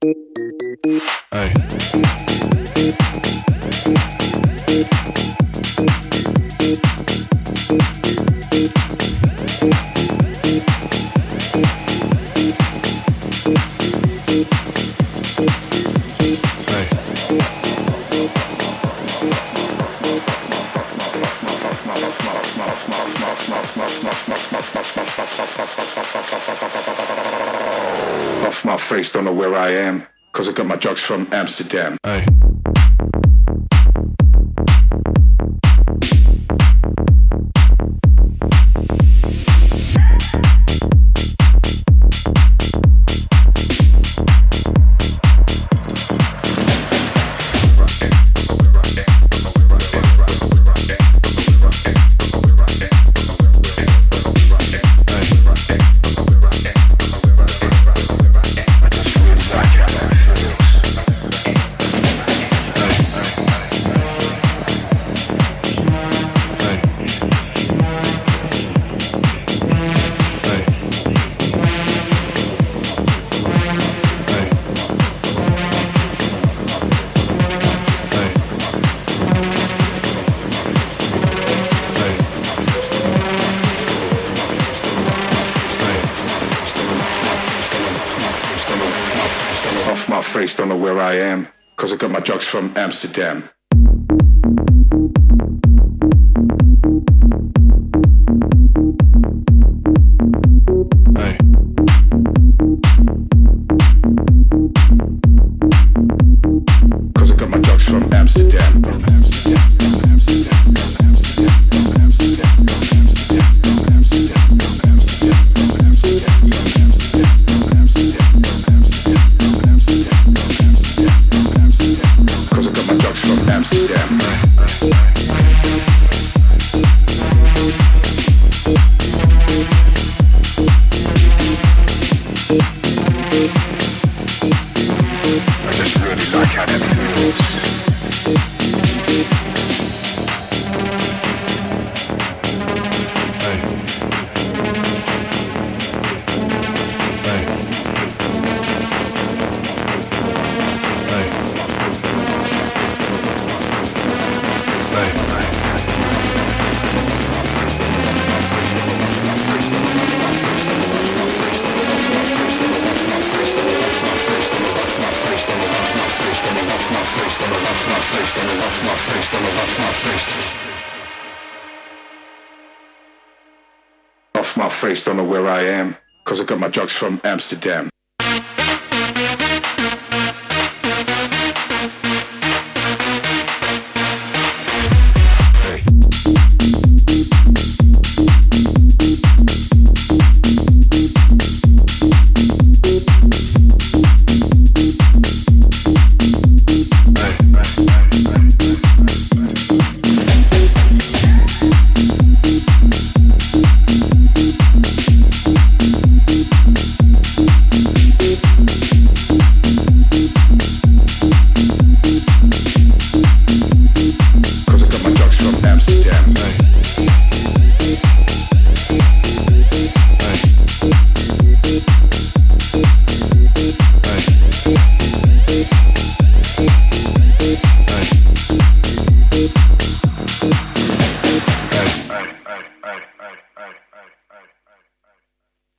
Hey. Off my face, don't know where I am, cause I got my drugs from Amsterdam. Hey. Off my face, don't know where I am, cause I got my drugs from Amsterdam. Hey. Cause I got my drugs from Amsterdam. Cause I got my drugs from Amsterdam. I just really like how that feels. Off my face, don't know where I am, cause I got my drugs from Amsterdam.